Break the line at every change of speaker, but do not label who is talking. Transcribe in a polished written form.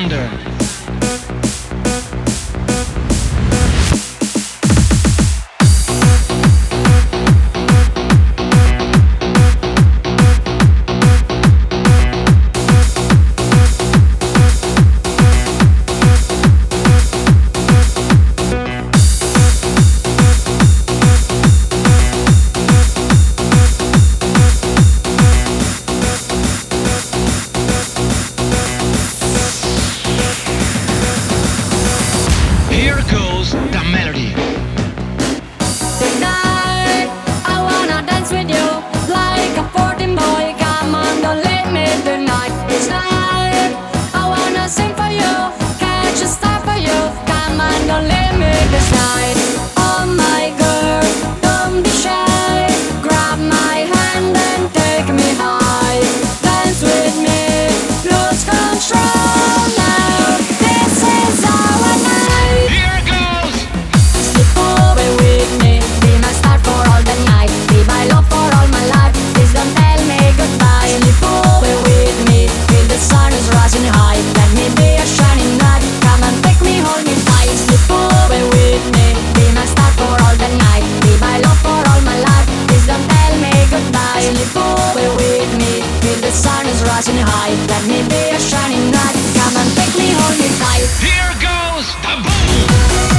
thunder. Here goes the melody.
Tonight, I wanna dance with you like a 14 boy. Come on, don't let me tonight. It's night. I wanna sing for you, catch a star for you. Come on, don't let me this night. Oh my girl, don't be shy. Grab my hand and take me high. Dance with me, lose control now. This is our night.
Here goes.
Sleep over with me, be my star for all the night. Be my love for all my life, please don't tell me goodbye. Sleep over with me, till the sun is rising high. Let me be a shining light, come and take me, hold me tight. Sleep over with me, be my star for all the night. Be my love for all my life, please don't tell me goodbye. Sleep over with me, till the sun is rising high. Let me be a shining light, come and take me, hold me tight.
Here goes the boom.